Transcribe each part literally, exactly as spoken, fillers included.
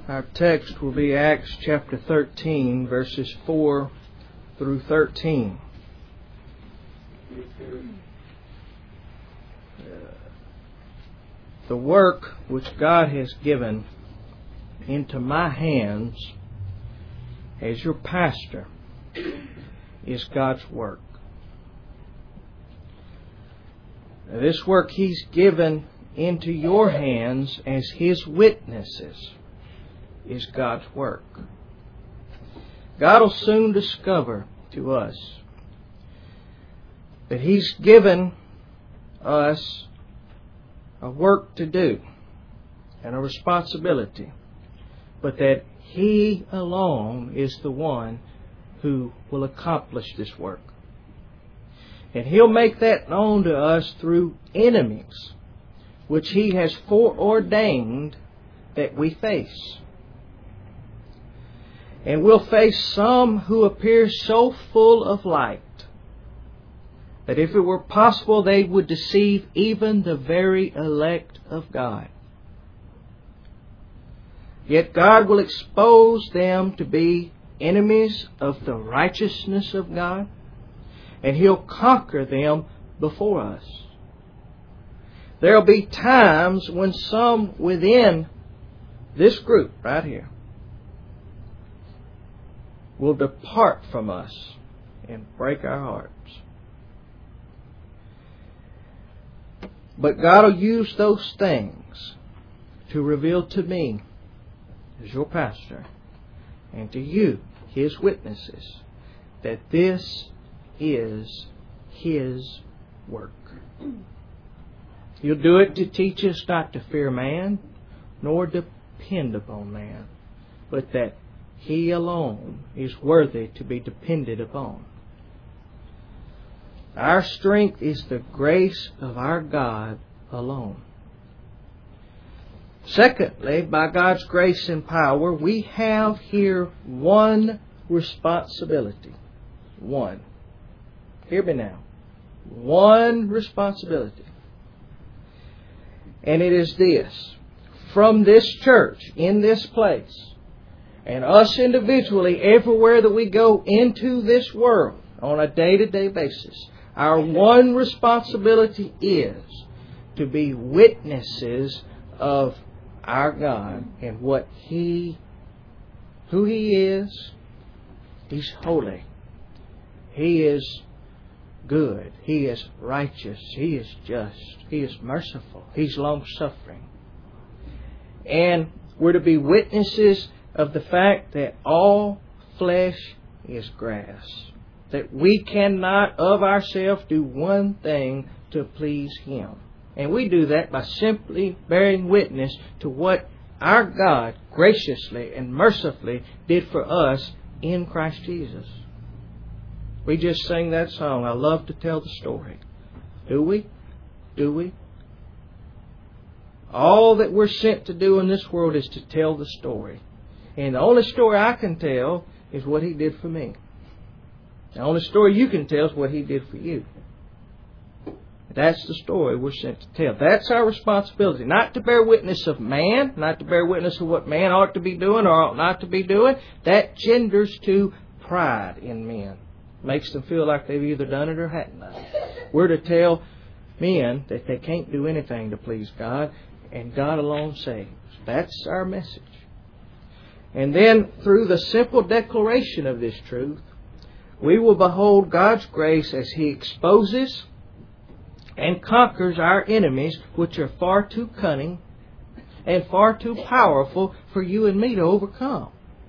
Our text will be Acts chapter thirteen, verses four through thirteen. The work which God has given into my hands as your pastor is God's work. This work He's given into your hands as His witnesses is God's work. God will soon discover to us that He's given us a work to do and a responsibility, but that He alone is the one who will accomplish this work. And He'll make that known to us through enemies, which He has foreordained that we face. And we'll face some who appear so full of light that if it were possible they would deceive even the very elect of God. Yet God will expose them to be enemies of the righteousness of God, and He'll conquer them before us. There will be times when some within this group right here will depart from us and break our hearts. But God will use those things to reveal to me, as your pastor, and to you, His witnesses, that this is His work. He'll do it to teach us not to fear man, nor depend upon man, but that He alone is worthy to be depended upon. Our strength is the grace of our God alone. Secondly, by God's grace and power, we have here one responsibility. One. Hear me now. One responsibility. And it is this. From this church, in this place, and us individually, everywhere that we go into this world on a day-to-day basis, our one responsibility is to be witnesses of our God and what He, who He is. He's holy. He is good. He is righteous. He is just. He is merciful. He's long-suffering. And we're to be witnesses of the fact that all flesh is grass. That we cannot of ourselves do one thing to please Him. And we do that by simply bearing witness to what our God graciously and mercifully did for us in Christ Jesus. We just sang that song, I love to tell the story. Do we? Do we? All that we're sent to do in this world is to tell the story. And the only story I can tell is what He did for me. The only story you can tell is what He did for you. That's the story we're sent to tell. That's our responsibility. Not to bear witness of man, not to bear witness of what man ought to be doing or ought not to be doing. That genders to pride in men. Makes them feel like they've either done it or hadn't done it. We're to tell men that they can't do anything to please God, and God alone saves. That's our message. And then, through the simple declaration of this truth, we will behold God's grace as He exposes and conquers our enemies, which are far too cunning and far too powerful for you and me to overcome.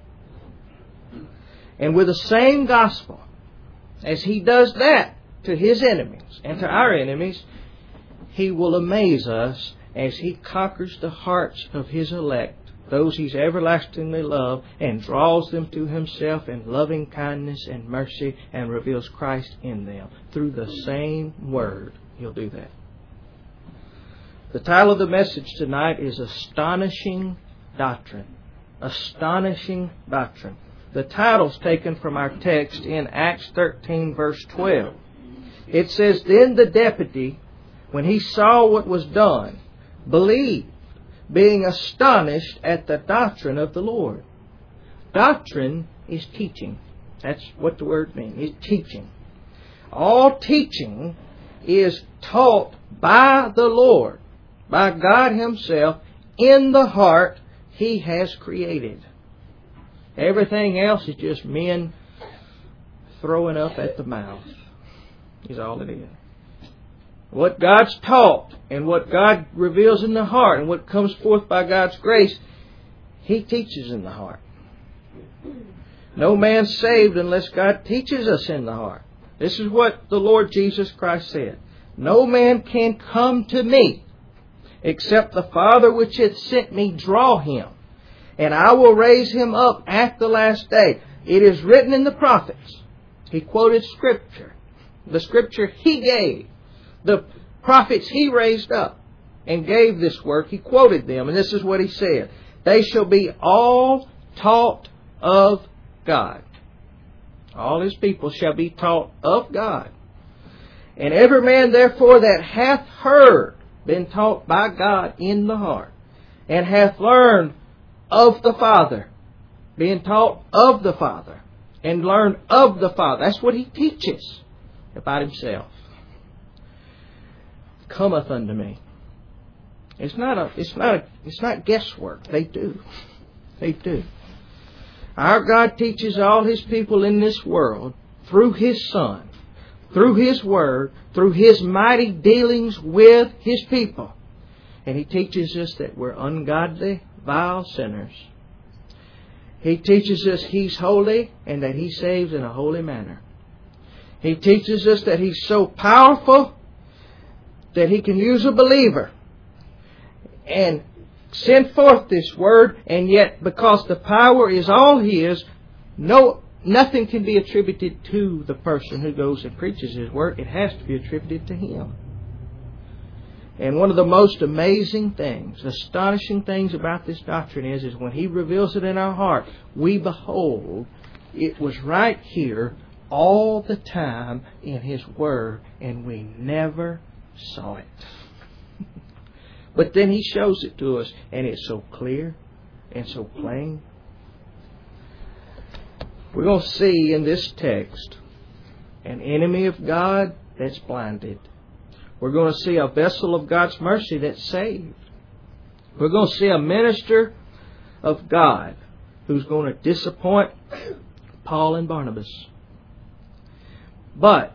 And with the same gospel, as He does that to His enemies and to our enemies, He will amaze us as He conquers the hearts of His elect, those He's everlastingly loved, and draws them to Himself in loving kindness and mercy, and reveals Christ in them. Through the same Word, He'll do that. The title of the message tonight is Astonishing Doctrine. Astonishing Doctrine. The title's taken from our text in Acts thirteen, verse twelve. It says, Then the deputy, when he saw what was done, believed, being astonished at the doctrine of the Lord. Doctrine is teaching. That's what the word means. It's teaching. All teaching is taught by the Lord, by God Himself, in the heart He has created. Everything else is just men throwing up at the mouth, is all it is. What God's taught and what God reveals in the heart and what comes forth by God's grace, He teaches in the heart. No man's saved unless God teaches us in the heart. This is what the Lord Jesus Christ said. No man can come to me except the Father which hath sent me draw him, and I will raise him up at the last day. It is written in the prophets. He quoted Scripture. The Scripture He gave. The prophets He raised up and gave this work. He quoted them, and this is what He said. They shall be all taught of God. All His people shall be taught of God. And every man therefore that hath heard, been taught by God in the heart, and hath learned of the Father, being taught of the Father, and learned of the Father. That's what He teaches about Himself. Cometh unto me. It's not a, it's not a, it's not guesswork. They do. They do. Our God teaches all His people in this world through His Son, through His Word, through His mighty dealings with His people. And He teaches us that we're ungodly, vile sinners. He teaches us He's holy and that He saves in a holy manner. He teaches us that He's so powerful that He can use a believer and send forth this Word, and yet because the power is all His, no, nothing can be attributed to the person who goes and preaches His Word. It has to be attributed to Him. And one of the most amazing things, astonishing things about this doctrine is, is when He reveals it in our heart, we behold, it was right here all the time in His Word, and we never saw it. But then He shows it to us, and it's so clear and so plain. We're going to see in this text an enemy of God that's blinded. We're going to see a vessel of God's mercy that's saved. We're going to see a minister of God who's going to disappoint Paul and Barnabas. But,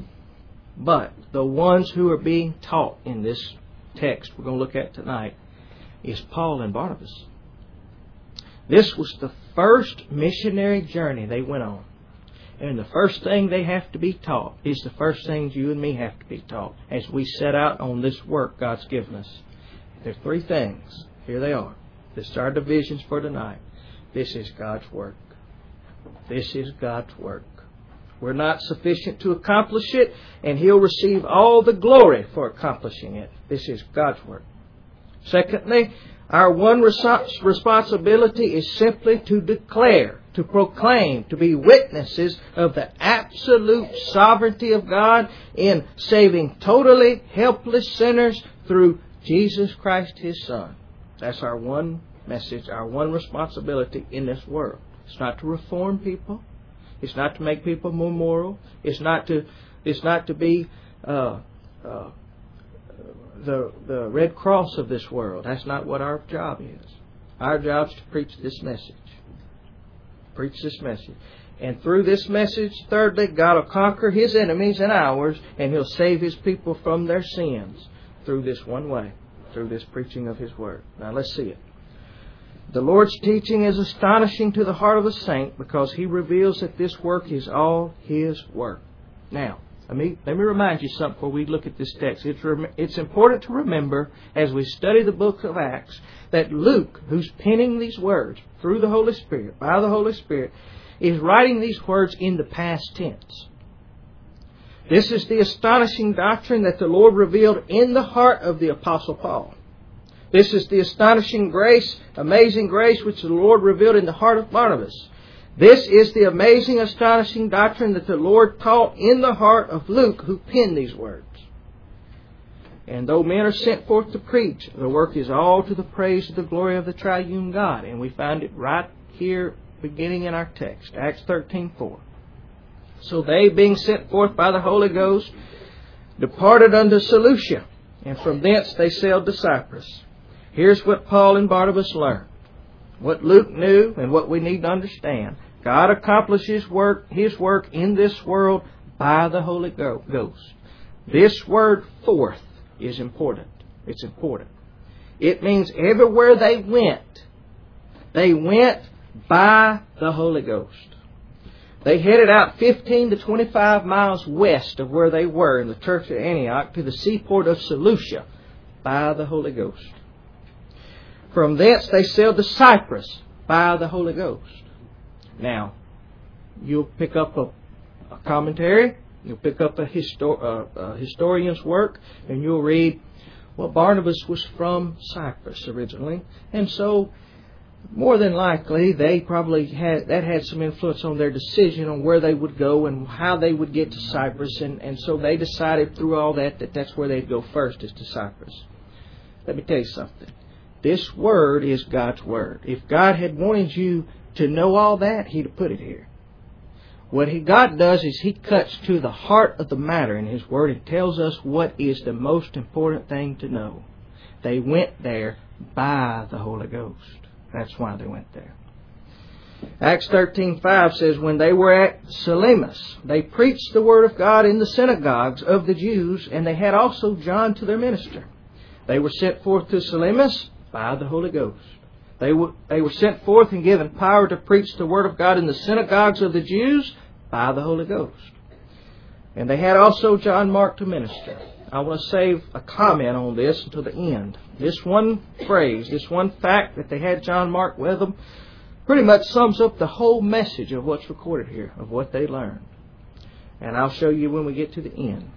but the ones who are being taught in this text we're going to look at tonight is Paul and Barnabas. This was the first missionary journey they went on. And the first thing they have to be taught is the first things you and me have to be taught as we set out on this work God's given us. There are three things. Here they are. This is our divisions for tonight. This is God's work. This is God's work. We're not sufficient to accomplish it, and He'll receive all the glory for accomplishing it. This is God's work. Secondly, our one res- responsibility is simply to declare, to proclaim, to be witnesses of the absolute sovereignty of God in saving totally helpless sinners through Jesus Christ His Son. That's our one message, our one responsibility in this world. It's not to reform people. It's not to make people more moral. It's not to. It's not to be uh, uh, the the Red Cross of this world. That's not what our job is. Our job is to preach this message. Preach this message, and through this message, thirdly, God will conquer His enemies and ours, and He'll save His people from their sins through this one way, through this preaching of His Word. Now let's see it. The Lord's teaching is astonishing to the heart of the saint because He reveals that this work is all His work. Now, let me, let me remind you something before we look at this text. It's, rem- it's important to remember as we study the book of Acts that Luke, who's penning these words through the Holy Spirit, by the Holy Spirit, is writing these words in the past tense. This is the astonishing doctrine that the Lord revealed in the heart of the Apostle Paul. This is the astonishing grace, amazing grace which the Lord revealed in the heart of Barnabas. This is the amazing, astonishing doctrine that the Lord taught in the heart of Luke, who penned these words. And though men are sent forth to preach, the work is all to the praise of the glory of the triune God. And we find it right here beginning in our text, Acts thirteen four. So they, being sent forth by the Holy Ghost, departed unto Seleucia, and from thence they sailed to Cyprus. Here's what Paul and Barnabas learned, what Luke knew, and what we need to understand. God accomplishes work, His work in this world by the Holy Ghost. This word forth is important. It's important. It means everywhere they went, they went by the Holy Ghost. They headed out fifteen to twenty-five miles west of where they were in the church at Antioch to the seaport of Seleucia by the Holy Ghost. From thence they sailed to Cyprus by the Holy Ghost. Now, you'll pick up a, a commentary, you'll pick up a, histor- uh, a historian's work, and you'll read, well, Barnabas was from Cyprus originally, and so more than likely, they probably had that had some influence on their decision on where they would go and how they would get to Cyprus. And, and so they decided through all that that that's where they'd go first, is to Cyprus. Let me tell you something. This word is God's word. If God had wanted you to know all that, He'd have put it here. What he, God does is He cuts to the heart of the matter in His word and tells us what is the most important thing to know. They went there by the Holy Ghost. That's why they went there. Acts thirteen five says, when they were at Salamis, they preached the word of God in the synagogues of the Jews, and they had also John to their minister. They were sent forth to Salamis by the Holy Ghost. They were, they were sent forth and given power to preach the word of God in the synagogues of the Jews by the Holy Ghost. And they had also John Mark to minister. I want to save a comment on this until the end. This one phrase, this one fact that they had John Mark with them, pretty much sums up the whole message of what's recorded here, of what they learned. And I'll show you when we get to the end.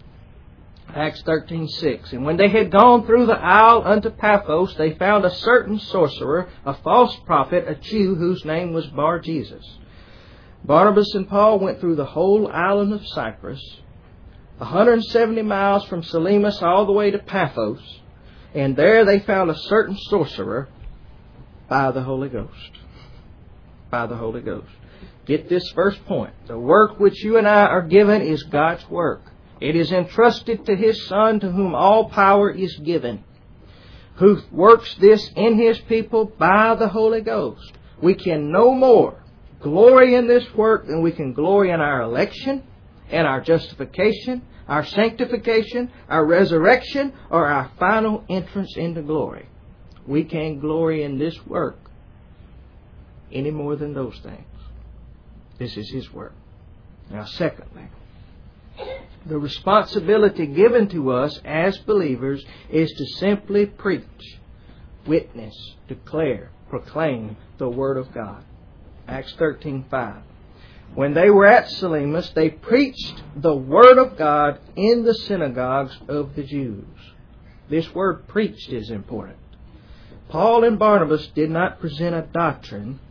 Acts thirteen six. And when they had gone through the isle unto Paphos, they found a certain sorcerer, a false prophet, a Jew, whose name was Bar-Jesus. Barnabas and Paul went through the whole island of Cyprus, one hundred seventy miles from Salamis all the way to Paphos, and there they found a certain sorcerer by the Holy Ghost. By the Holy Ghost. Get this first point. The work which you and I are given is God's work. It is entrusted to His Son, to whom all power is given, who works this in His people by the Holy Ghost. We can no more glory in this work than we can glory in our election, and our justification, our sanctification, our resurrection, or our final entrance into glory. We can't glory in this work any more than those things. This is His work. Now, secondly, the responsibility given to us as believers is to simply preach, witness, declare, proclaim the Word of God. Acts thirteen five. When they were at Salamis, they preached the Word of God in the synagogues of the Jews. This word preached is important. Paul and Barnabas did not present a doctrine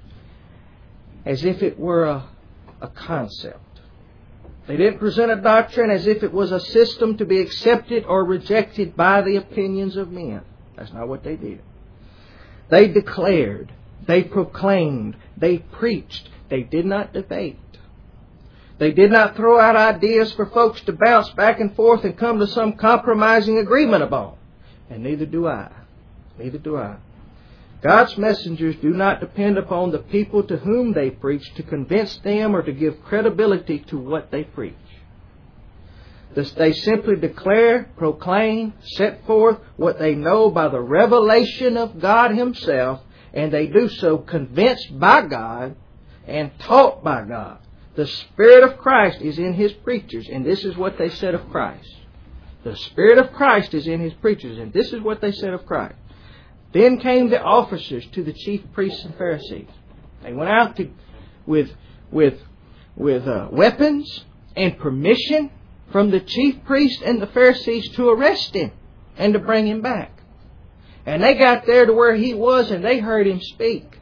as if it were a, a concept. They didn't present a doctrine as if it was a system to be accepted or rejected by the opinions of men. That's not what they did. They declared, they proclaimed, they preached. They did not debate. They did not throw out ideas for folks to bounce back and forth and come to some compromising agreement about. And neither do I. Neither do I. God's messengers do not depend upon the people to whom they preach to convince them or to give credibility to what they preach. They simply declare, proclaim, set forth what they know by the revelation of God Himself, and they do so convinced by God and taught by God. The Spirit of Christ is in His preachers, and this is what they said of Christ. The Spirit of Christ is in His preachers, and this is what they said of Christ. Then came the officers to the chief priests and Pharisees. They went out to, with, with, with uh, weapons and permission from the chief priests and the Pharisees to arrest Him and to bring Him back. And they got there to where He was, and they heard Him speak.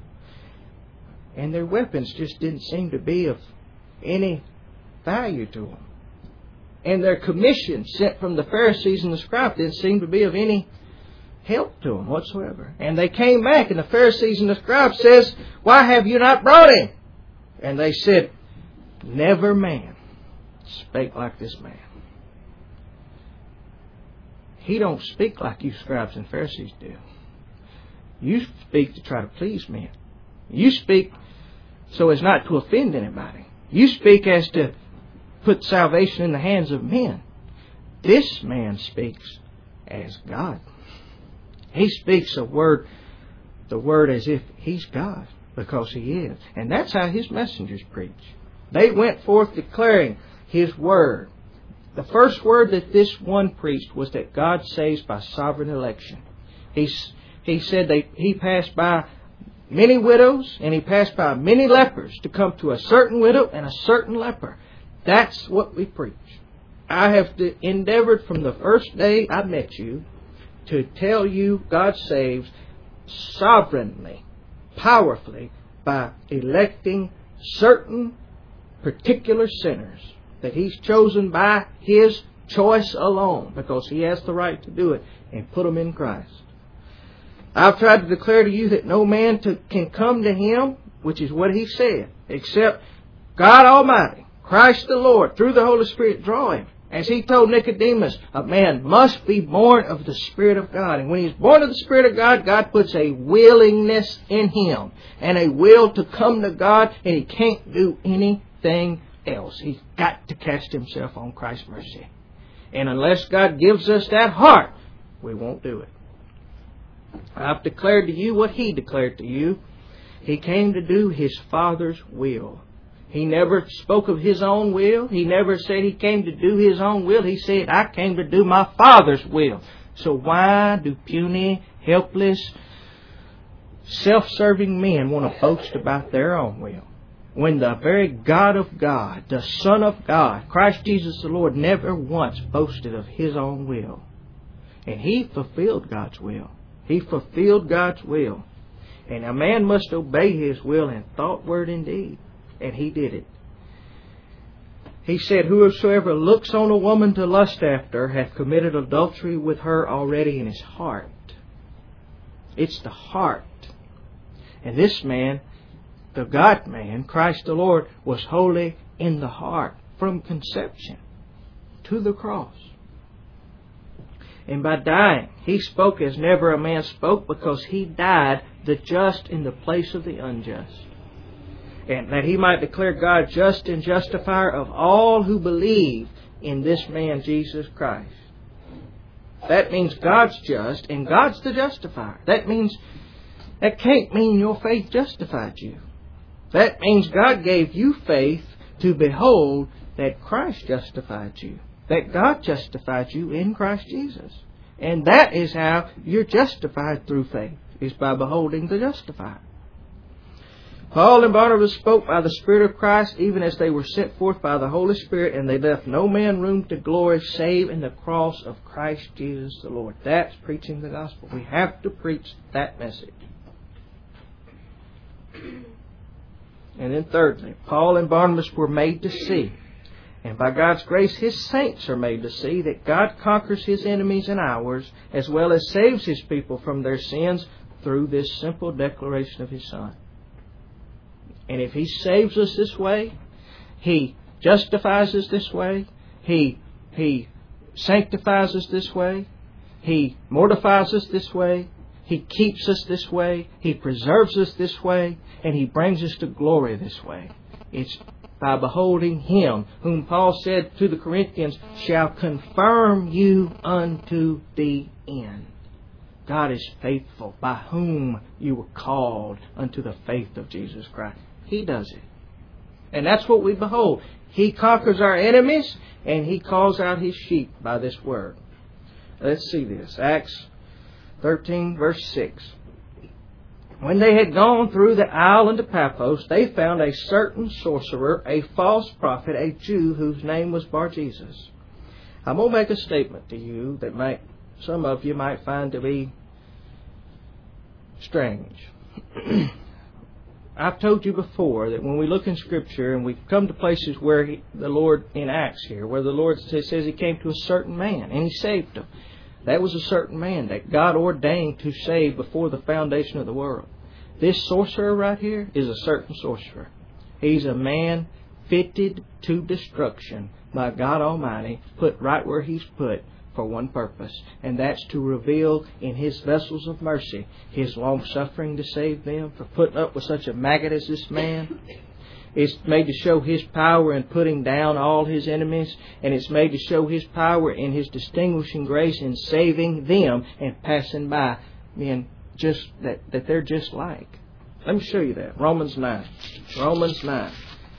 And their weapons just didn't seem to be of any value to them. And their commission sent from the Pharisees and the scribes didn't seem to be of any help to them whatsoever. And they came back, and the Pharisees and the scribes says, "Why have you not brought him?" And they said, "Never man spake like this man." He don't speak like you scribes and Pharisees do. You speak to try to please men. You speak so as not to offend anybody. You speak as to put salvation in the hands of men. This man speaks as God. He speaks a word, the word as if he's God, because he is. And that's how his messengers preach. They went forth declaring his word. The first word that this one preached was that God saves by sovereign election. He, he said that he passed by many widows and he passed by many lepers to come to a certain widow and a certain leper. That's what we preach. I have endeavored from the first day I met you to tell you God saves sovereignly, powerfully, by electing certain particular sinners that He's chosen by His choice alone, because He has the right to do it, and put them in Christ. I've tried to declare to you that no man to, can come to Him, which is what He said, except God Almighty, Christ the Lord, through the Holy Spirit, draw him. As He told Nicodemus, a man must be born of the Spirit of God. And when he's born of the Spirit of God, God puts a willingness in him and a will to come to God, and he can't do anything else. He's got to cast himself on Christ's mercy. And unless God gives us that heart, we won't do it. I've declared to you what He declared to you. He came to do His Father's will. He never spoke of His own will. He never said He came to do His own will. He said, I came to do my Father's will. So why do puny, helpless, self-serving men want to boast about their own will? When the very God of God, the Son of God, Christ Jesus the Lord, never once boasted of His own will. And He fulfilled God's will. He fulfilled God's will. And a man must obey His will in thought, word, and deed. And He did it. He said, whosoever looks on a woman to lust after hath committed adultery with her already in his heart. It's the heart. And this man, the God-man, Christ the Lord, was wholly in the heart from conception to the cross. And by dying, He spoke as never a man spoke, because He died the just in the place of the unjust. And that He might declare God just and justifier of all who believe in this man, Jesus Christ. That means God's just and God's the justifier. That means, that can't mean your faith justified you. That means God gave you faith to behold that Christ justified you. That God justified you in Christ Jesus. And that is how you're justified through faith, is by beholding the justifier. Paul and Barnabas spoke by the Spirit of Christ, even as they were sent forth by the Holy Spirit, and they left no man room to glory save in the cross of Christ Jesus the Lord. That's preaching the gospel. We have to preach that message. And then thirdly, Paul and Barnabas were made to see, and by God's grace His saints are made to see, that God conquers His enemies and ours, as well as saves His people from their sins through this simple declaration of His Son. And if He saves us this way, He justifies us this way, He, he sanctifies us this way, He mortifies us this way, He keeps us this way, He preserves us this way, and He brings us to glory this way. It's by beholding Him, whom Paul said to the Corinthians, shall confirm you unto the end. God is faithful, by whom you were called unto the faith of Jesus Christ. He does it. And that's what we behold. He conquers our enemies, and He calls out His sheep by this word. Let's see this. Acts thirteen, verse six. When they had gone through the isle unto Paphos, they found a certain sorcerer, a false prophet, a Jew, whose name was Bar-Jesus. I'm going to make a statement to you that might, some of you might find to be strange. I've told you before that when we look in Scripture and we come to places where he, the Lord enacts here, where the Lord says He came to a certain man and He saved him. That was a certain man that God ordained to save before the foundation of the world. This sorcerer right here is a certain sorcerer. He's a man fitted to destruction by God Almighty, put right where He's put for one purpose, and that's to reveal in His vessels of mercy His long-suffering to save them, for putting up with such a maggot as this man. It's made to show His power in putting down all His enemies, and it's made to show His power in His distinguishing grace in saving them and passing by men just that, that they're just like. Let me show you that. Romans nine. Romans nine.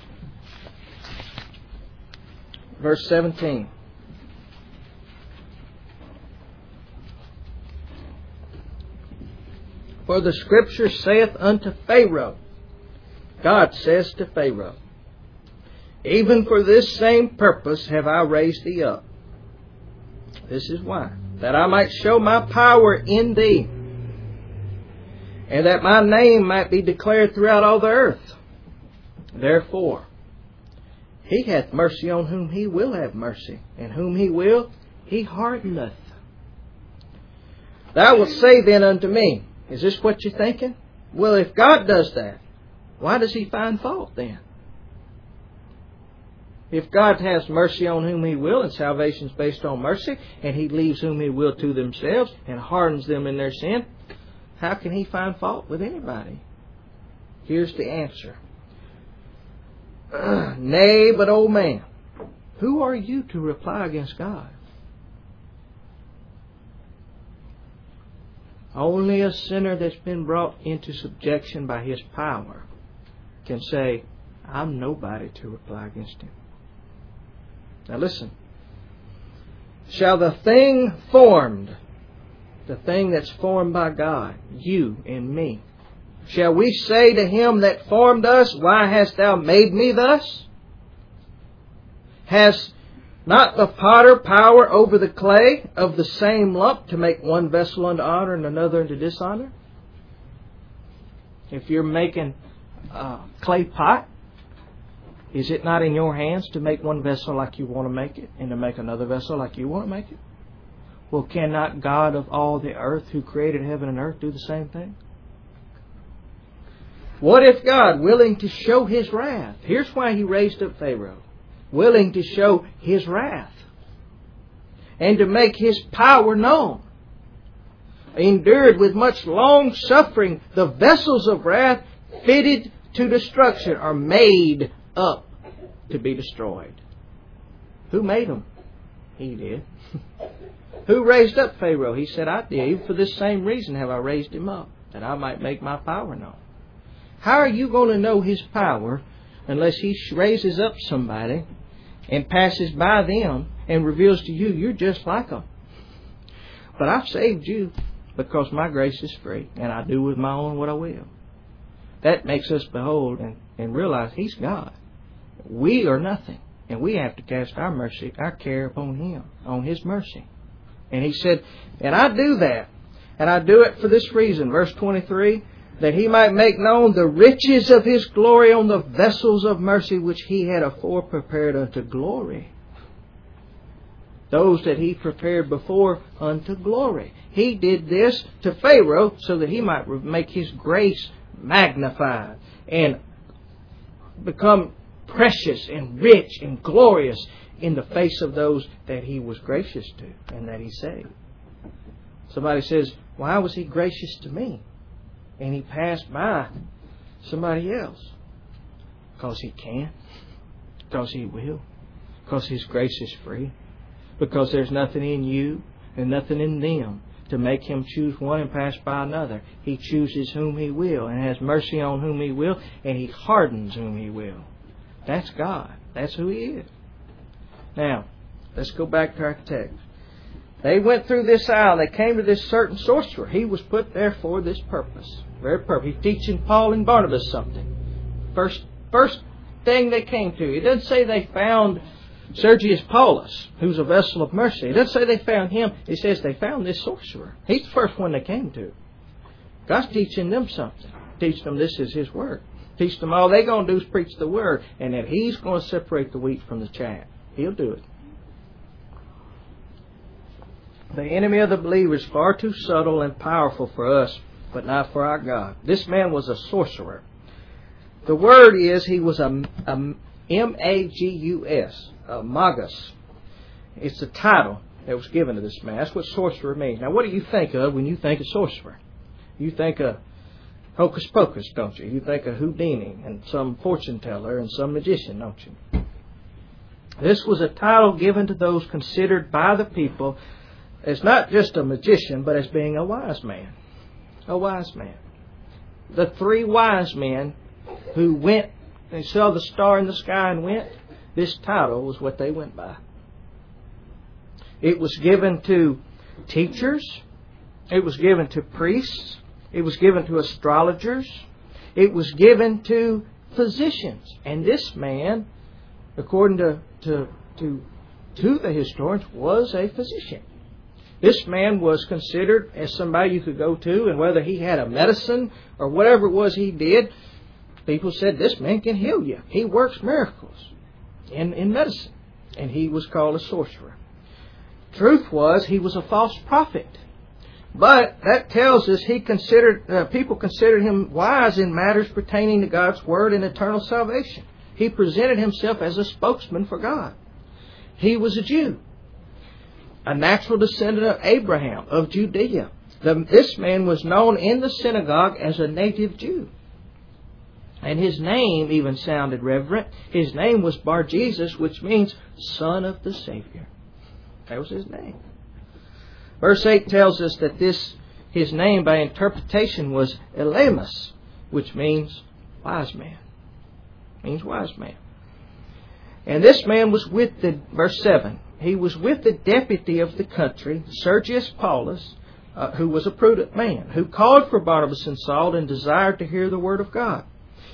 Verse seventeen. For the Scripture saith unto Pharaoh, God says to Pharaoh, even for this same purpose have I raised thee up. This is why. That I might show my power in thee, and that my name might be declared throughout all the earth. Therefore, He hath mercy on whom He will have mercy, and whom He will, He hardeneth. Thou wilt say then unto me, is this what you're thinking? Well, if God does that, why does He find fault then? If God has mercy on whom He will, and salvation is based on mercy, and He leaves whom He will to themselves, and hardens them in their sin, how can He find fault with anybody? Here's the answer. Uh, Nay, but old man, who are you to reply against God? Only a sinner that's been brought into subjection by His power can say, I'm nobody to reply against Him. Now listen. Shall the thing formed, the thing that's formed by God, you and me, shall we say to Him that formed us, why hast Thou made me thus? Has not the potter power over the clay of the same lump to make one vessel unto honor and another unto dishonor? If you're making a clay pot, is it not in your hands to make one vessel like you want to make it and to make another vessel like you want to make it? Well, cannot God of all the earth who created heaven and earth do the same thing? What if God, willing to show His wrath, here's why He raised up Pharaoh, willing to show His wrath and to make His power known, endured with much long suffering the vessels of wrath fitted to destruction, are made up to be destroyed. Who made them? He did. Who raised up Pharaoh? He said, I did. Even for this same reason have I raised him up, that I might make my power known. How are you going to know His power unless He raises up somebody and passes by them and reveals to you, you're just like them? But I've saved you because my grace is free, and I do with my own what I will. That makes us behold and, and realize He's God. We are nothing, and we have to cast our mercy, our care upon Him, on His mercy. And He said, and I do that, and I do it for this reason, verse twenty-three, that He might make known the riches of His glory on the vessels of mercy which He had afore prepared unto glory. Those that He prepared before unto glory. He did this to Pharaoh so that he might make His grace magnified and become precious and rich and glorious in the face of those that He was gracious to and that He saved. Somebody says, why was He gracious to me? And He passed by somebody else. Because He can. Because He will. Because His grace is free. Because there's nothing in you and nothing in them to make Him choose one and pass by another. He chooses whom He will and has mercy on whom He will, and He hardens whom He will. That's God. That's who He is. Now, let's go back to our text. They went through this aisle. They came to this certain sorcerer. He was put there for this purpose. Very purpose. He's teaching Paul and Barnabas something. First, first thing they came to. It doesn't say they found Sergius Paulus, who's a vessel of mercy. It doesn't say they found him. It says they found this sorcerer. He's the first one they came to. God's teaching them something. Teaching them this is His word. teach them all they're going to do is preach the Word, and that He's going to separate the wheat from the chaff. He'll do it. The enemy of the believer is far too subtle and powerful for us, but not for our God. This man was a sorcerer. The word is he was a, a M A G U S, a magus. It's a title that was given to this man. That's what sorcerer means. Now, what do you think of when you think of sorcerer? You think of hocus pocus, don't you? You think of Houdini and some fortune teller and some magician, don't you? This was a title given to those considered by the people as not just a magician, but as being a wise man. A wise man. The three wise men who went and saw the star in the sky and went, this title was what they went by. It was given to teachers. It was given to priests. It was given to astrologers. It was given to physicians. And this man, according to, to, to, to the historians, was a physician. This man was considered as somebody you could go to, and whether he had a medicine or whatever it was he did, people said, this man can heal you. He works miracles in, in medicine. And he was called a sorcerer. Truth was, he was a false prophet. But that tells us he considered uh, people considered him wise in matters pertaining to God's Word and eternal salvation. He presented himself as a spokesman for God. He was a Jew, a natural descendant of Abraham, of Judea. The, this man was known in the synagogue as a native Jew. And his name even sounded reverent. His name was Bar-Jesus, which means Son of the Savior. That was his name. Verse eight tells us that this his name by interpretation was Elymas, which means wise man. Means wise man. And this man was with the, verse seven, he was with the deputy of the country, Sergius Paulus, uh, who was a prudent man, who called for Barnabas and Saul and desired to hear the word of God.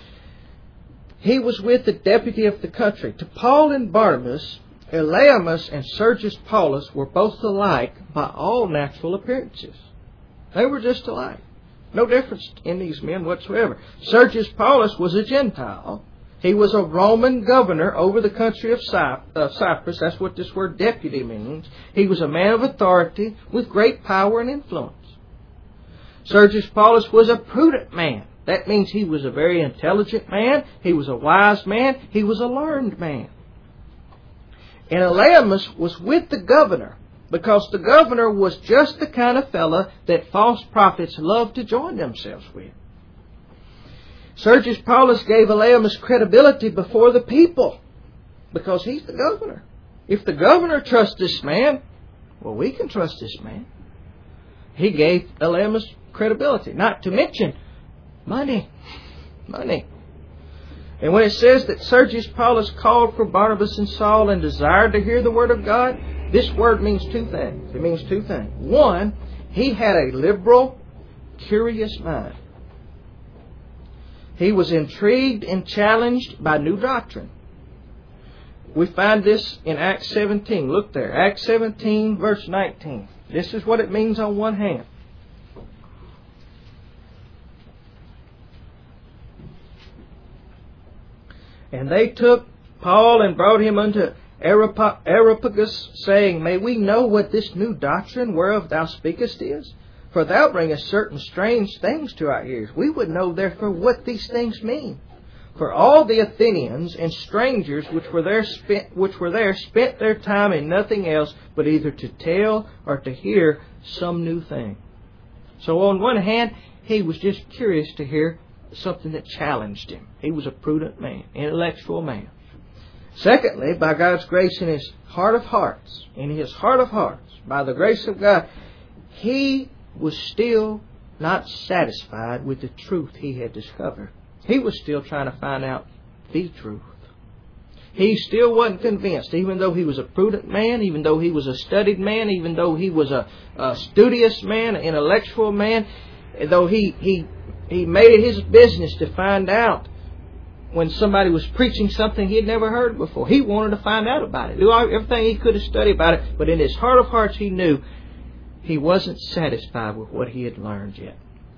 He was with the deputy of the country. To Paul and Barnabas, Elymas and Sergius Paulus were both alike by all natural appearances. They were just alike. No difference in these men whatsoever. Sergius Paulus was a Gentile. He was a Roman governor over the country of Cyprus. That's what this word deputy means. He was a man of authority with great power and influence. Sergius Paulus was a prudent man. That means he was a very intelligent man. He was a wise man. He was a learned man. And Elymas was with the governor, because the governor was just the kind of fellow that false prophets loved to join themselves with. Sergius Paulus gave Elymas credibility before the people, because he's the governor. If the governor trusts this man, well, we can trust this man. He gave Elymas credibility, not to mention money. Money. And when it says that Sergius Paulus called for Barnabas and Saul and desired to hear the word of God, this word means two things. It means two things. One, he had a liberal, curious mind. He was intrigued and challenged by new doctrine. We find this in Acts seventeen. Look there. Acts seventeen, verse nineteen. This is what it means on one hand. And they took Paul and brought him unto Areopagus, saying, May we know what this new doctrine whereof thou speakest is? For thou bringest certain strange things to our ears. We would know therefore what these things mean. For all the Athenians and strangers which were there spent, which were there spent their time in nothing else but either to tell or to hear some new thing. So on one hand, he was just curious to hear something that challenged him. He was a prudent man, intellectual man. Secondly, by God's grace in his heart of hearts, in his heart of hearts, by the grace of God, he was still not satisfied with the truth he had discovered. He was still trying to find out the truth. He still wasn't convinced, even though he was a prudent man, even though he was a studied man, even though he was a, a studious man, an intellectual man, though he, he He made it his business to find out when somebody was preaching something he had never heard before. He wanted to find out about it. Do everything he could to study about it. But in his heart of hearts, he knew he wasn't satisfied with what he had learned yet.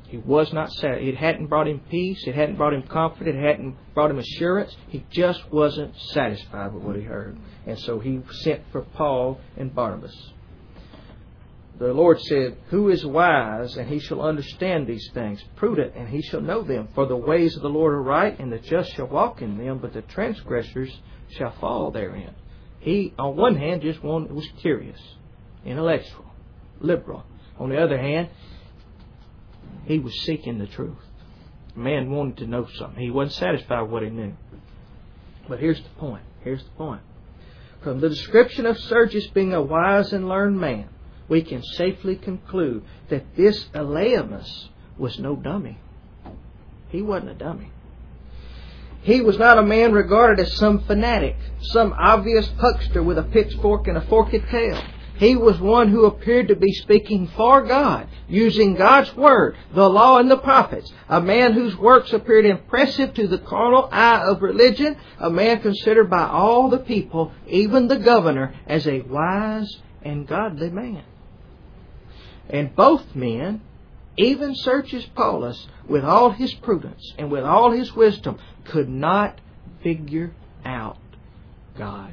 He was not sad. It hadn't brought him peace. It hadn't brought him comfort. It hadn't brought him assurance. He just wasn't satisfied with what he heard. And so he sent for Paul and Barnabas. The Lord said, "Who is wise, and he shall understand these things? Prudent, and he shall know them. For the ways of the Lord are right, and the just shall walk in them, but the transgressors shall fall therein." He, on one hand, just wanted, was curious, intellectual, liberal. On the other hand, he was seeking the truth. The man wanted to know something. He wasn't satisfied with what he knew. But here's the point. Here's the point. From the description of Sergius being a wise and learned man, we can safely conclude that this Elymas was no dummy. He wasn't a dummy. He was not a man regarded as some fanatic, some obvious huckster with a pitchfork and a forked tail. He was one who appeared to be speaking for God, using God's Word, the law, and the prophets. A man whose works appeared impressive to the carnal eye of religion. A man considered by all the people, even the governor, as a wise and godly man. And both men, even Sergius Paulus, with all his prudence and with all his wisdom, could not figure out God.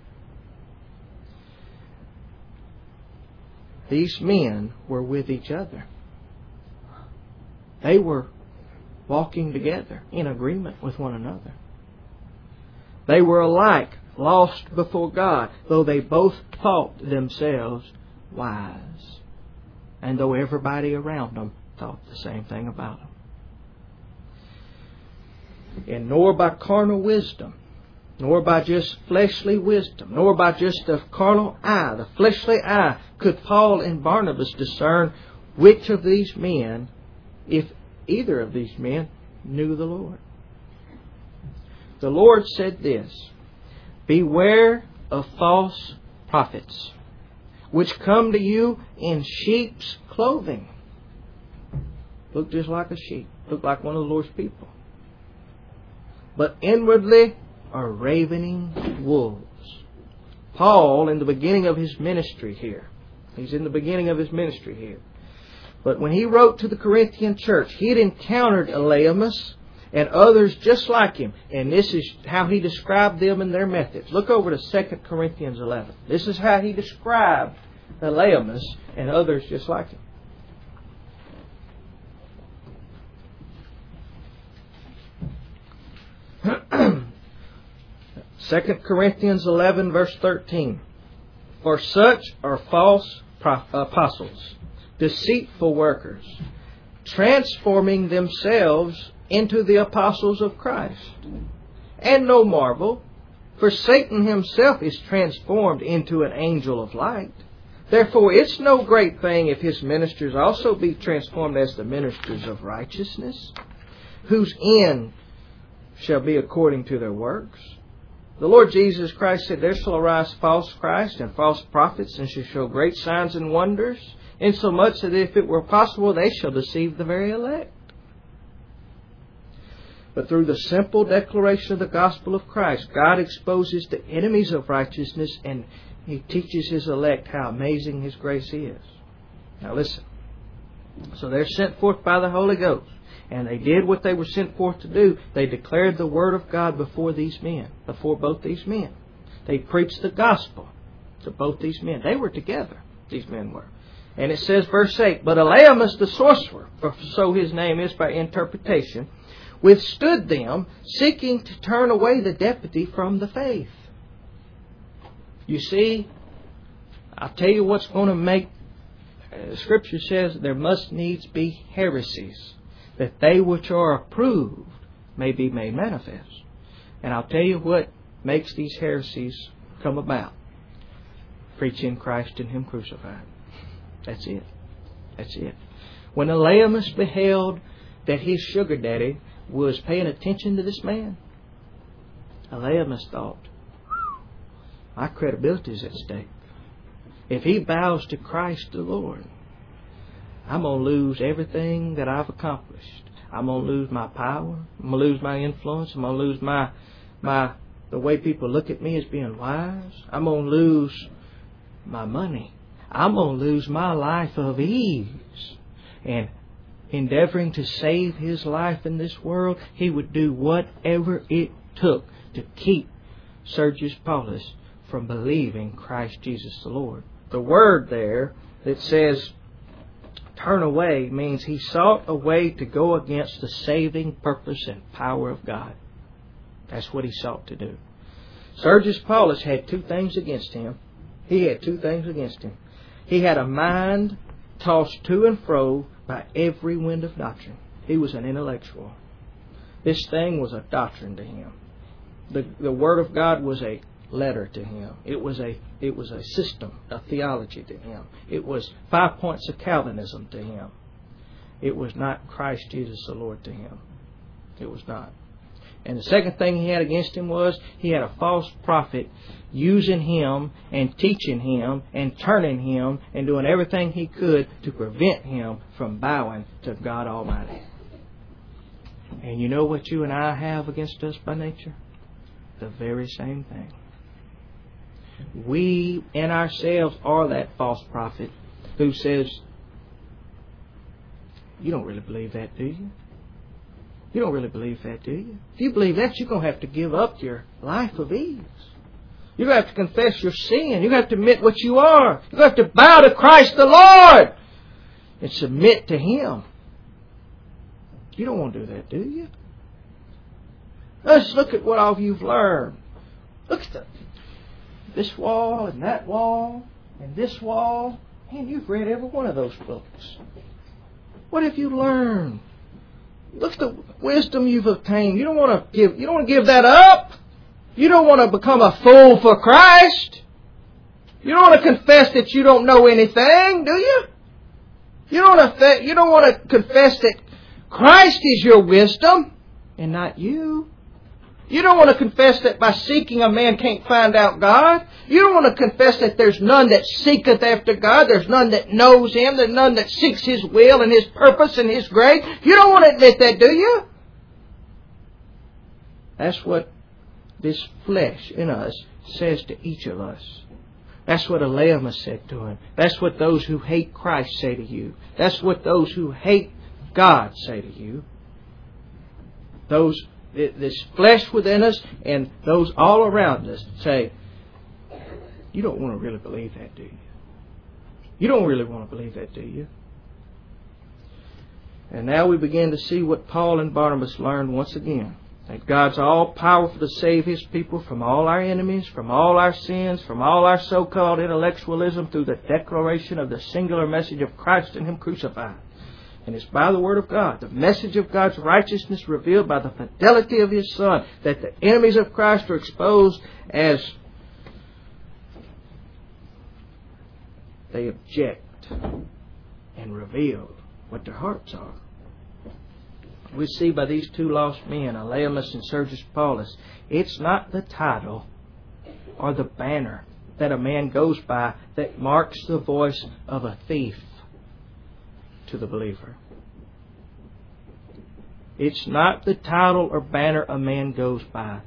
These men were with each other. They were walking together in agreement with one another. They were alike, lost before God, though they both thought themselves wise. And though everybody around them thought the same thing about them. And nor by carnal wisdom, nor by just fleshly wisdom, nor by just the carnal eye, the fleshly eye, could Paul and Barnabas discern which of these men, if either of these men, knew the Lord. The Lord said this, "Beware of false prophets, which come to you in sheep's clothing." Look just like a sheep. Look like one of the Lord's people. "But inwardly are ravening wolves." Paul, in the beginning of his ministry here, he's in the beginning of his ministry here. But when he wrote to the Corinthian church, he had encountered Elymas and others just like him. And this is how he described them and their methods. Look over to Second Corinthians eleven. This is how he described Elymas and others just like him. Second Corinthians eleven verse thirteen. "For such are false apostles, deceitful workers, transforming themselves into the apostles of Christ. And no marvel, for Satan himself is transformed into an angel of light. Therefore it's no great thing if his ministers also be transformed as the ministers of righteousness, whose end shall be according to their works. The Lord Jesus Christ said, there shall arise false Christ and false prophets, and shall show great signs and wonders, insomuch that if it were possible, they shall deceive the very elect. But through the simple declaration of the gospel of Christ, God exposes the enemies of righteousness, and He teaches His elect how amazing His grace is. Now listen. So they're sent forth by the Holy Ghost. And they did what they were sent forth to do. They declared the Word of God before these men, before both these men. They preached the gospel to both these men. They were together, these men were. And it says, verse eight, but Elymas the sorcerer, for so his name is by interpretation, withstood them, seeking to turn away the deputy from the faith. You see, I'll tell you what's going to make, uh, Scripture says there must needs be heresies, that they which are approved may be made manifest. And I'll tell you what makes these heresies come about. Preaching Christ and Him crucified. That's it. That's it. When Elymas beheld that his sugar daddy was paying attention to this man, Elymas thought, my credibility is at stake. If he bows to Christ the Lord, I'm going to lose everything that I've accomplished. I'm going to lose my power. I'm going to lose my influence. I'm going to lose my, my, the way people look at me as being wise. I'm going to lose my money. I'm going to lose my life of ease. And endeavoring to save his life in this world, he would do whatever it took to keep Sergius Paulus from believing Christ Jesus the Lord. The word there that says turn away means he sought a way to go against the saving purpose and power of God. That's what he sought to do. Sergius Paulus had two things against him. He had two things against him. He had a mind tossed to and fro by every wind of doctrine. He was an intellectual. This thing was a doctrine to him. The, the Word of God was a letter to him. It was a it was a system, a theology to him. It was five points of Calvinism to him. It was not Christ Jesus the Lord to him. It was not. And the second thing he had against him was he had a false prophet using him and teaching him and turning him and doing everything he could to prevent him from bowing to God Almighty. And you know what you and I have against us by nature? The very same thing. We in ourselves are that false prophet who says, you don't really believe that, do you? You don't really believe that, do you? If you believe that, you're going to have to give up your life of ease. You're going to have to confess your sin. You're going to have to admit what you are. You're going to have to bow to Christ the Lord and submit to Him. You don't want to do that, do you? Let's look at what all you've learned. Look at the, this wall and that wall and this wall. Man, you've read every one of those books. What have you learned? Look at the wisdom you've obtained. You don't want to give. You don't want to give that up. You don't want to become a fool for Christ. You don't want to confess that you don't know anything, do you? You don't want to. You don't want to confess that Christ is your wisdom and not you. You don't want to confess that by seeking a man can't find out God. You don't want to confess that there's none that seeketh after God. There's none that knows Him. There's none that seeks His will and His purpose and His grace. You don't want to admit that, do you? That's what this flesh in us says to each of us. That's what Elymas said to him. That's what those who hate Christ say to you. That's what those who hate God say to you. Those This flesh within us and those all around us say, you don't want to really believe that, do you? You don't really want to believe that, do you? And now we begin to see what Paul and Barnabas learned once again. That God's all powerful to save His people from all our enemies, from all our sins, from all our so-called intellectualism through the declaration of the singular message of Christ and Him crucified. And it's by the Word of God, the message of God's righteousness revealed by the fidelity of His Son, that the enemies of Christ are exposed as they object and reveal what their hearts are. We see by these two lost men, Elymas and Sergius Paulus, it's not the title or the banner that a man goes by that marks the voice of a thief to the believer. It's not the title or banner a man goes by.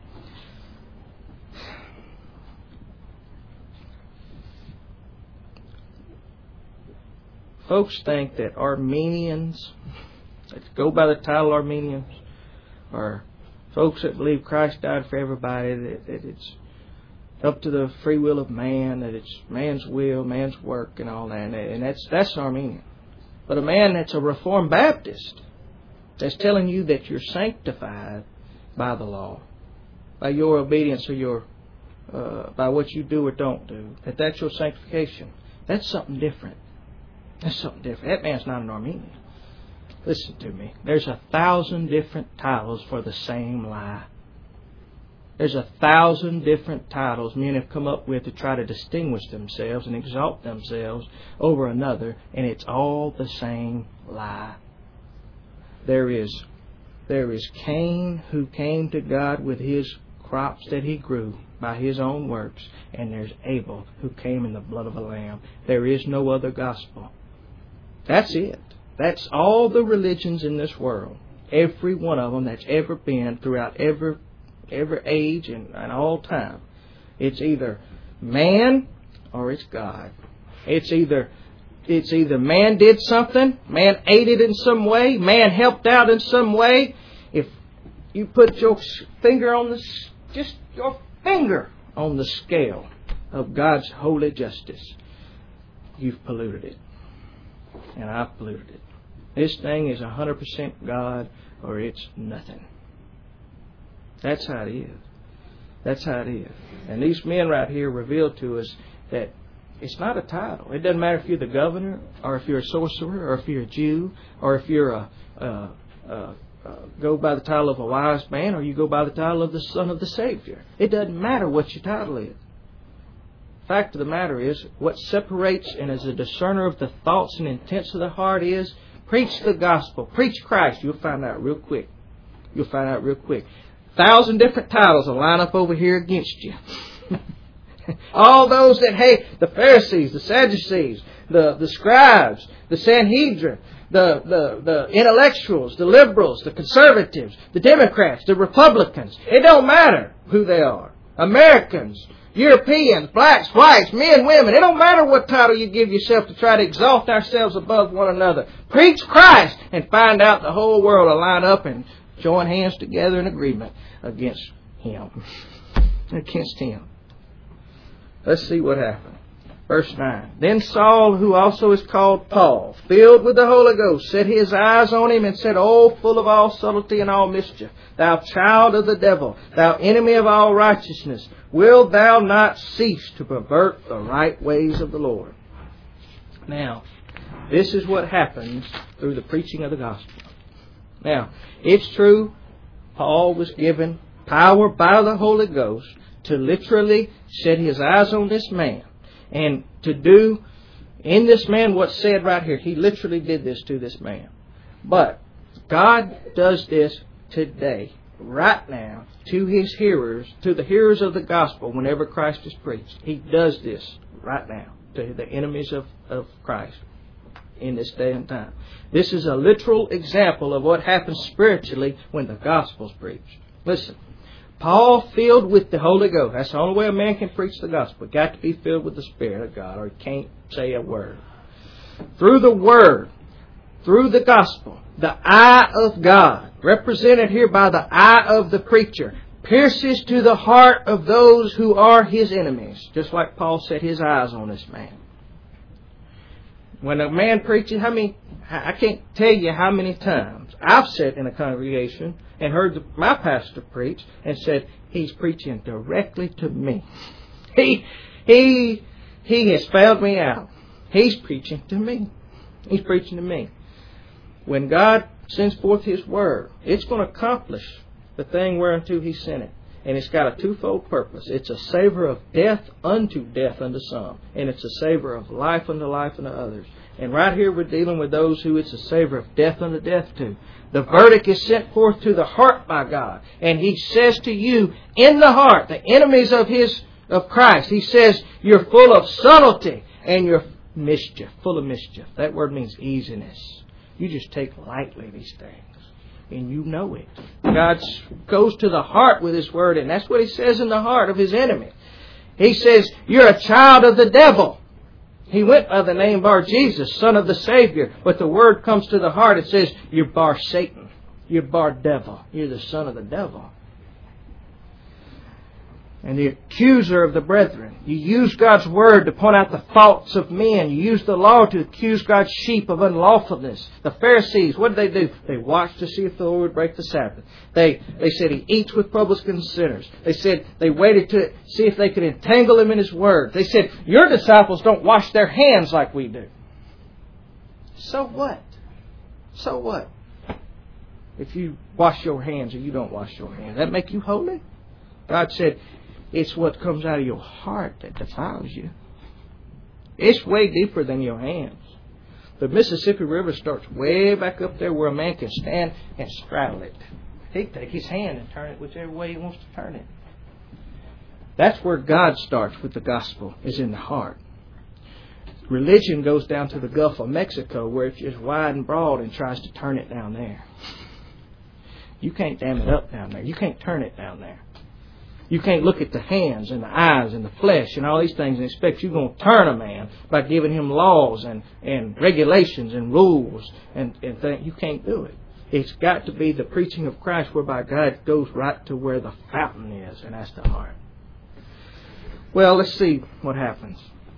Folks think that Armenians that go by the title Armenians, or folks that believe Christ died for everybody, that, that it's up to the free will of man, that it's man's will, man's work, and all that, and that's that's Armenian. But a man that's a Reformed Baptist, that's telling you that you're sanctified by the law, by your obedience or your, uh, by what you do or don't do, that that's your sanctification. That's something different. That's something different. That man's not an Armenian. Listen to me. There's a thousand different titles for the same lie. There's a thousand different titles men have come up with to try to distinguish themselves and exalt themselves over another, and it's all the same lie. There is, there is Cain who came to God with his crops that he grew by his own works, and there's Abel who came in the blood of a lamb. There is no other gospel. That's it. That's all the religions in this world. Every one of them that's ever been throughout every every age and, and all time. It's either man or it's God. It's either it's either man did something, man aided in some way, man helped out in some way. If you put your finger on the, just your finger on the scale of God's holy justice, you've polluted it. And I've polluted it. This thing is one hundred percent God or it's nothing. That's how it is. That's how it is. And these men right here reveal to us that it's not a title. It doesn't matter if you're the governor, or if you're a sorcerer, or if you're a Jew, or if you're a, a, a, a go by the title of a wise man, or you go by the title of the Son of the Savior. It doesn't matter what your title is. The fact of the matter is, what separates and is a discerner of the thoughts and intents of the heart is, preach the gospel, preach Christ. You'll find out real quick. You'll find out real quick. A thousand different titles will line up over here against you. All those that hate the Pharisees, the Sadducees, the, the scribes, the Sanhedrin, the, the, the intellectuals, the liberals, the conservatives, the Democrats, the Republicans. It don't matter who they are. Americans, Europeans, blacks, whites, men, women. It don't matter what title you give yourself to try to exalt ourselves above one another. Preach Christ and find out the whole world will line up and join hands together in agreement against Him. Against Him. Let's see what happened. Verse nine. Then Saul, who also is called Paul, filled with the Holy Ghost, set his eyes on him and said, O full of all subtlety and all mischief, thou child of the devil, thou enemy of all righteousness, wilt thou not cease to pervert the right ways of the Lord? Now, this is what happens through the preaching of the gospel. Now, it's true, Paul was given power by the Holy Ghost to literally set his eyes on this man and to do in this man what's said right here. He literally did this to this man. But God does this today, right now, to His hearers, to the hearers of the gospel whenever Christ is preached. He does this right now to the enemies of, of Christ in this day and time. This is a literal example of what happens spiritually when the gospel's preached. Listen. Paul filled with the Holy Ghost. That's the only way a man can preach the gospel. Got to be filled with the Spirit of God or he can't say a word. Through the Word, through the gospel, the eye of God, represented here by the eye of the preacher, pierces to the heart of those who are his enemies. Just like Paul set his eyes on this man. When a man preaches, how many, I can't tell you how many times I've sat in a congregation and heard my pastor preach and said, he's preaching directly to me. He, he, he has found me out. He's preaching to me. He's preaching to me. When God sends forth His Word, it's going to accomplish the thing whereunto He sent it. And it's got a twofold purpose. It's a savor of death unto death unto some. And it's a savor of life unto life unto others. And right here we're dealing with those who it's a savor of death unto death to. The verdict is sent forth to the heart by God. And He says to you, in the heart, the enemies of His of Christ, He says, you're full of subtlety and you're mischief, full of mischief. That word means easiness. You just take lightly these things. And you know it. God goes to the heart with His Word, and that's what He says in the heart of His enemy. He says, you're a child of the devil. He went by the name Bar Jesus, Son of the Savior. But the word comes to the heart. It says, you're Bar Satan. You're Bar Devil. You're the son of the devil. And the accuser of the brethren. You use God's Word to point out the faults of men. You use the law to accuse God's sheep of unlawfulness. The Pharisees, what did they do? They watched to see if the Lord would break the Sabbath. They they said He eats with publicans and sinners. They said they waited to see if they could entangle Him in His Word. They said, your disciples don't wash their hands like we do. So what? So what? If you wash your hands or you don't wash your hands, that make you holy? God said, it's what comes out of your heart that defiles you. It's way deeper than your hands. The Mississippi River starts way back up there where a man can stand and straddle it. He can take his hand and turn it whichever way he wants to turn it. That's where God starts with the gospel, is in the heart. Religion goes down to the Gulf of Mexico where it's just wide and broad and tries to turn it down there. You can't dam it up down there. You can't turn it down there. You can't look at the hands and the eyes and the flesh and all these things and expect you're going to turn a man by giving him laws and, and regulations and rules and, and things. You can't do it. It's got to be the preaching of Christ whereby God goes right to where the fountain is, and that's the heart. Well, let's see what happens.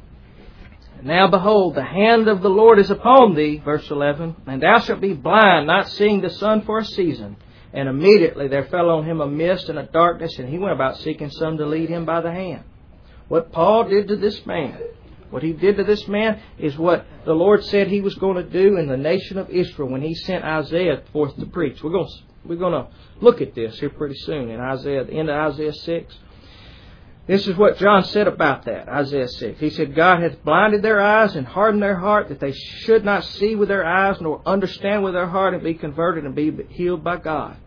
Now behold, the hand of the Lord is upon thee, verse eleven, and thou shalt be blind, not seeing the sun for a season. And immediately there fell on him a mist and a darkness, and he went about seeking some to lead him by the hand. What Paul did to this man, what he did to this man is what the Lord said he was going to do in the nation of Israel when he sent Isaiah forth to preach. We're going to, we're going to look at this here pretty soon in Isaiah, the end of Isaiah six. This is what John said about that, Isaiah six. He said, God hath blinded their eyes and hardened their heart, that they should not see with their eyes, nor understand with their heart, and be converted and be healed by God.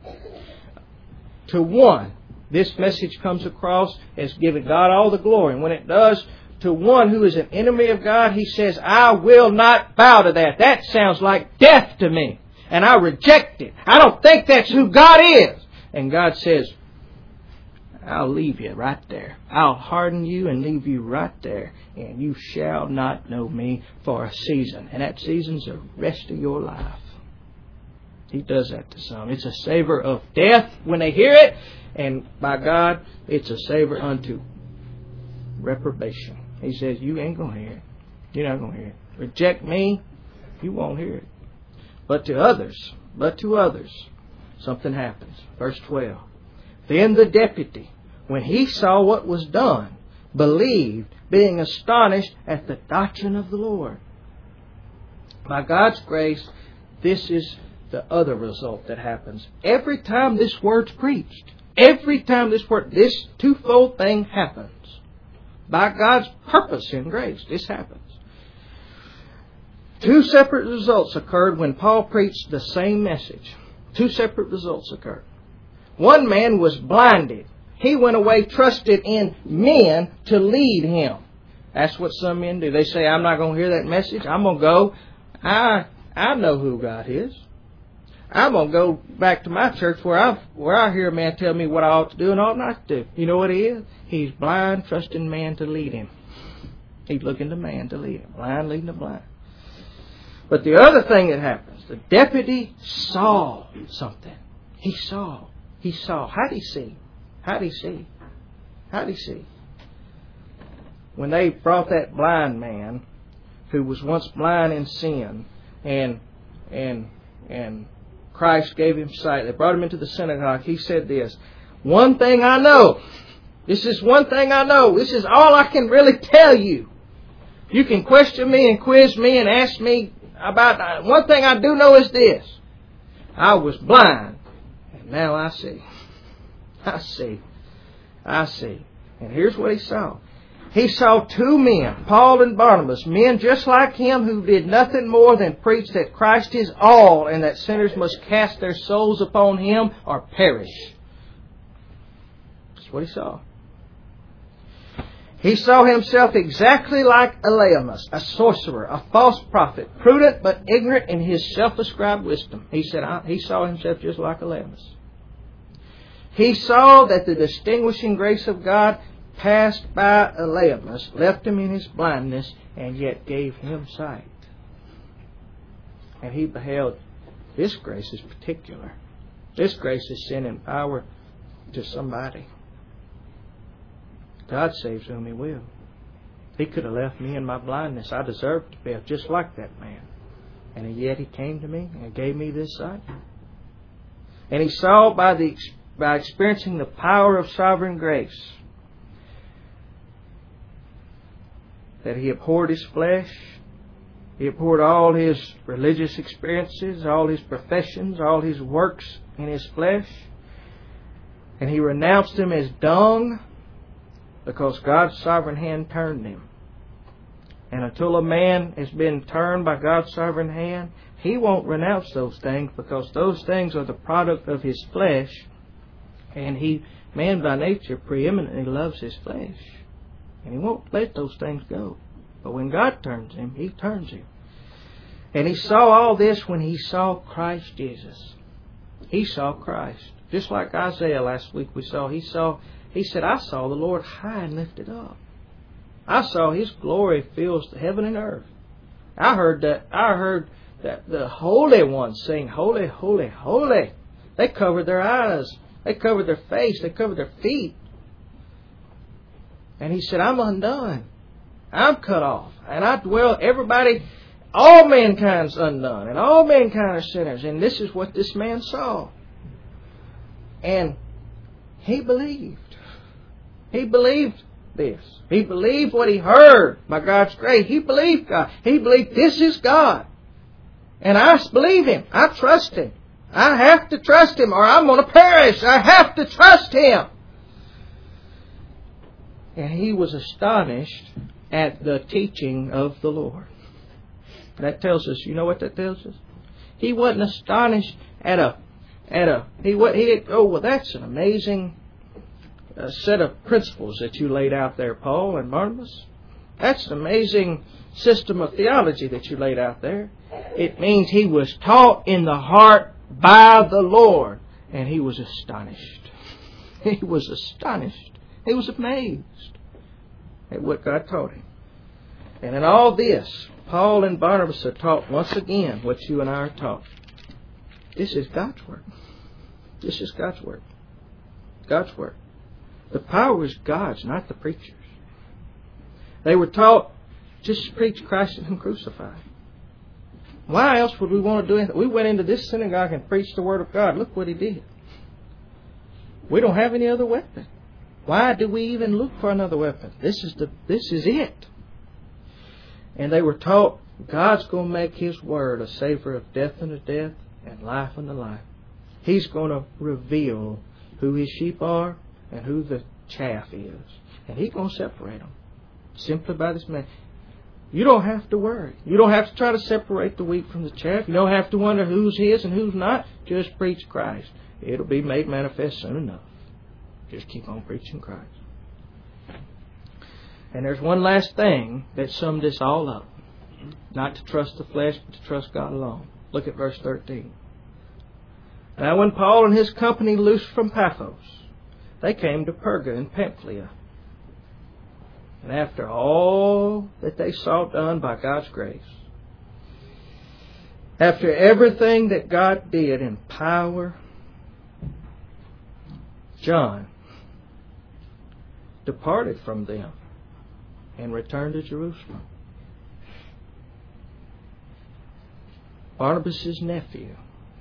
To one, this message comes across as giving God all the glory. And when it does, to one who is an enemy of God, he says, I will not bow to that. That sounds like death to me. And I reject it. I don't think that's who God is. And God says, I'll leave you right there. I'll harden you and leave you right there. And you shall not know me for a season. And that season's the rest of your life. He does that to some. It's a savor of death when they hear it. And by God, it's a savor unto reprobation. He says, you ain't going to hear it. You're not going to hear it. Reject me, you won't hear it. But to others, but to others, something happens. Verse twelve. Then the deputy, when he saw what was done, believed, being astonished at the doctrine of the Lord. By God's grace, this is the other result that happens. Every time this word's preached, every time this word, this twofold thing happens. By God's purpose and grace, this happens. Two separate results occurred when Paul preached the same message. Two separate results occurred. One man was blinded. He went away, trusted in men to lead him. That's what some men do. They say, I'm not going to hear that message. I'm going to go. I I know who God is. I'm going to go back to my church where I where I hear a man tell me what I ought to do and ought not to do. You know what he is? He's blind, trusting man to lead him. He's looking to man to lead him. Blind leading the blind. But the other thing that happens, the deputy saw something. He saw. He saw. How'd he see? How'd he see? How'd he see? When they brought that blind man, who was once blind in sin, and and and Christ gave him sight, they brought him into the synagogue, he said this, one thing I know, this is one thing I know, this is all I can really tell you. You can question me and quiz me and ask me about, one thing I do know is this, I was blind, and now I see. I see. I see. And here's what he saw. He saw two men, Paul and Barnabas, men just like him who did nothing more than preach that Christ is all and that sinners must cast their souls upon him or perish. That's what he saw. He saw himself exactly like Elymas, a sorcerer, a false prophet, prudent but ignorant in his self-ascribed wisdom. He said he saw himself just like Elymas. He saw that the distinguishing grace of God passed by Elymas, left him in his blindness, and yet gave him sight. And he beheld, this grace is particular. This grace is sending power to somebody. God saves whom He will. He could have left me in my blindness. I deserved to be just like that man. And yet He came to me and gave me this sight. And he saw by the by experiencing the power of sovereign grace that he abhorred his flesh. He abhorred all his religious experiences, all his professions, all his works in his flesh. And he renounced them as dung because God's sovereign hand turned him. And until a man has been turned by God's sovereign hand, he won't renounce those things because those things are the product of his flesh. And he, man by nature, preeminently loves his flesh. And he won't let those things go. But when God turns him, He turns him. And he saw all this when he saw Christ Jesus. He saw Christ. Just like Isaiah last week we saw. He saw. He said, I saw the Lord high and lifted up. I saw His glory fills the heaven and earth. I heard that. I heard that the Holy Ones sing, Holy, Holy, Holy. They covered their eyes. They covered their face. They covered their feet. And He said, I'm undone. I'm cut off. And I dwell, everybody, all mankind's undone. And all mankind are sinners. And this is what this man saw. And he believed. He believed this. He believed what he heard by God's grace. He believed God. He believed this is God. And I believe Him. I trust Him. I have to trust Him or I'm going to perish. I have to trust Him. And he was astonished at the teaching of the Lord. That tells us, you know what that tells us? He wasn't astonished at a, at a, he, he didn't, oh, well, that's an amazing uh, set of principles that you laid out there, Paul and Barnabas. That's an amazing system of theology that you laid out there. It means he was taught in the heart by the Lord. And he was astonished. He was astonished. He was amazed at what God taught him. And in all this, Paul and Barnabas are taught once again what you and I are taught. This is God's work. This is God's work. God's work. The power is God's, not the preacher's. They were taught just to preach Christ and Him crucified. Why else would we want to do anything? We went into this synagogue and preached the Word of God. Look what He did. We don't have any other weapon. Why do we even look for another weapon? This is the this is it. And they were taught God's going to make His Word a savor of death unto death and life unto life. He's going to reveal who His sheep are and who the chaff is. And He's going to separate them. Simply by this man. You don't have to worry. You don't have to try to separate the wheat from the chaff. You don't have to wonder who's His and who's not. Just preach Christ. It'll be made manifest soon enough. Just keep on preaching Christ. And there's one last thing that summed this all up. Not to trust the flesh, but to trust God alone. Look at verse thirteen. Now when Paul and his company loosed from Paphos, they came to Perga in Pamphylia. And after all that they saw done by God's grace, after everything that God did in power, John departed from them and returned to Jerusalem. Barnabas' nephew,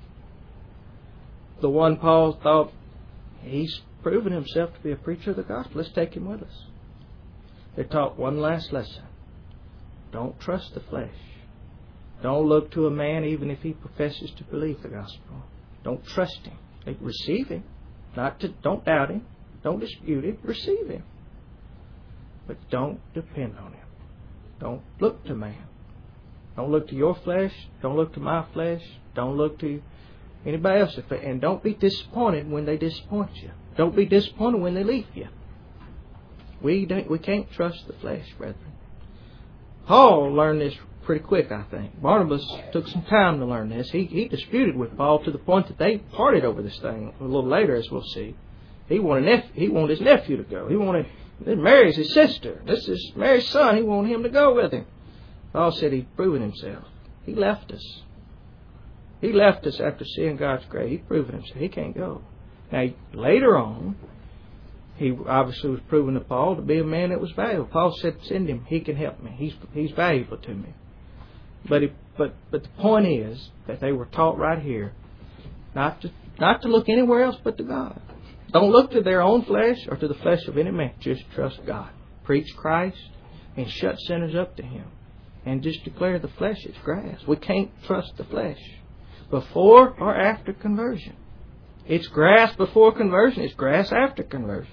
the one Paul thought, he's proven himself to be a preacher of the gospel. Let's take him with us. They're taught one last lesson. Don't trust the flesh. Don't look to a man even if he professes to believe the gospel. Don't trust him. Receive him. Not to, don't doubt him. Don't dispute him. Receive him. But don't depend on him. Don't look to man. Don't look to your flesh. Don't look to my flesh. Don't look to anybody else. And don't be disappointed when they disappoint you. Don't be disappointed when they leave you. We don't, we can't trust the flesh, brethren. Paul learned this pretty quick, I think. Barnabas took some time to learn this. He he disputed with Paul to the point that they parted over this thing a little later, as we'll see. He wanted nep- he wanted his nephew to go. He wanted Mary's his sister. This is Mary's son. He wanted him to go with him. Paul said he'd proven himself. He left us. He left us after seeing God's grace. He'd proven himself. He can't go. Now later on, he obviously was proven to Paul to be a man that was valuable. Paul said, "Send him. He can help me. He's he's valuable to me." But he, but but the point is that they were taught right here not to not to look anywhere else but to God. Don't look to their own flesh or to the flesh of any man. Just trust God. Preach Christ and shut sinners up to Him, and just declare the flesh is grass. We can't trust the flesh before or after conversion. It's grass before conversion. It's grass after conversion.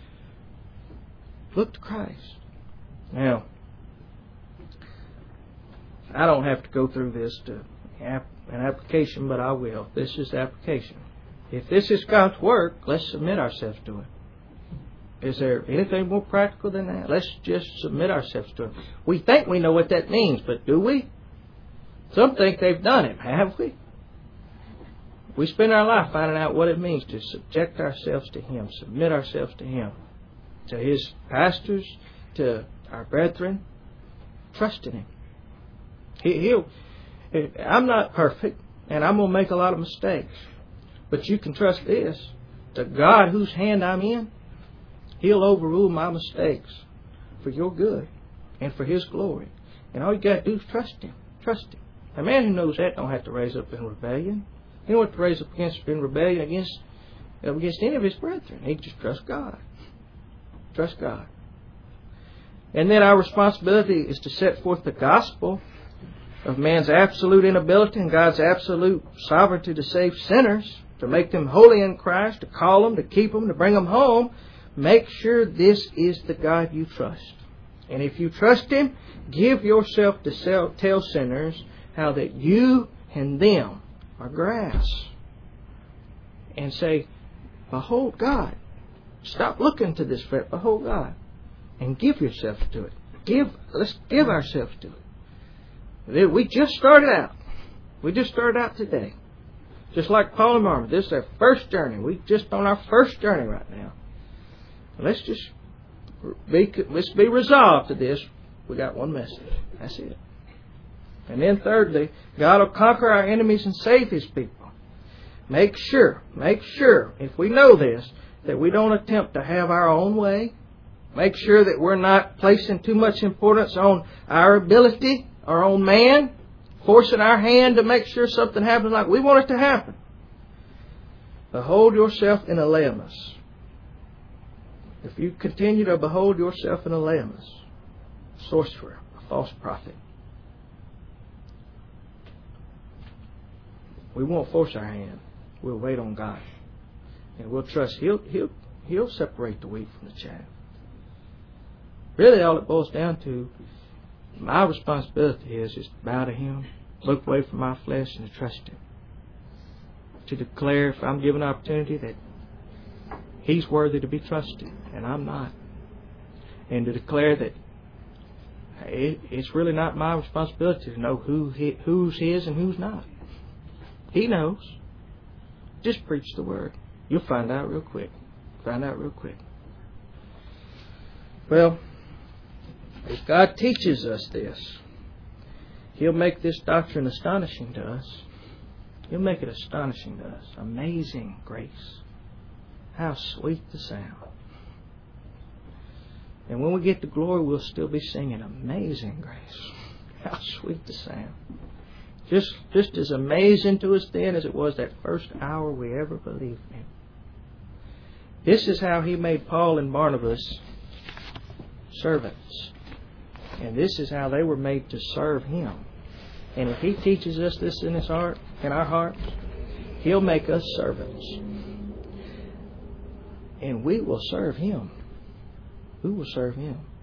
Look to Christ. Now, I don't have to go through this to an application, but I will. This is the application. If this is God's work, let's submit ourselves to it. Is there anything more practical than that? Let's just submit ourselves to it. We think we know what that means, but do we? Some think they've done it. Have we? We spend our life finding out what it means to subject ourselves to Him, submit ourselves to Him, to His pastors, to our brethren, trusting Him. He, he'll, I'm not perfect, and I'm going to make a lot of mistakes. But you can trust this. The God whose hand I'm in, He'll overrule my mistakes for your good and for His glory. And all you got to do is trust Him. Trust Him. A man who knows that don't have to raise up in rebellion. He don't have to raise up against in rebellion against against any of his brethren. He just trusts God. Trust God. And then our responsibility is to set forth the gospel of man's absolute inability and God's absolute sovereignty to save sinners, to make them holy in Christ, to call them, to keep them, to bring them home. Make sure this is the God you trust. And if you trust Him, give yourself to sell, tell sinners how that you and them are grass. And say, behold God. Stop looking to this fret. Behold God. And give yourself to it. Give. Let's give ourselves to it. We just started out. We just started out today. Just like Paul and Martha. This is our first journey. We're just on our first journey right now. Let's just be, let's be resolved to this. We got one message. That's it. And then thirdly, God will conquer our enemies and save His people. Make sure, make sure, if we know this, that we don't attempt to have our own way. Make sure that we're not placing too much importance on our ability, our own man, forcing our hand to make sure something happens like we want it to happen. Behold yourself in Elymas. If you continue to behold yourself in Elymas, a sorcerer, a false prophet, we won't force our hand. We'll wait on God. And we'll trust He'll, He'll, He'll separate the wheat from the chaff. Really all it boils down to, my responsibility is, is to bow to Him, look away from my flesh, and to trust Him. To declare, if I'm given an opportunity, that He's worthy to be trusted, and I'm not. And to declare that it, it's really not my responsibility to know who he, who's His and who's not. He knows. Just preach the Word. You'll find out real quick. Find out real quick. Well, if God teaches us this, He'll make this doctrine astonishing to us. He'll make it astonishing to us. Amazing grace. How sweet the sound. And when we get to glory, we'll still be singing Amazing Grace. How sweet the sound. Just, just as amazing to us then as it was that first hour we ever believed in Him. This is how He made Paul and Barnabas servants. And this is how they were made to serve Him. And if He teaches us this in His heart, in our hearts, He'll make us servants. And we will serve Him. We will serve Him.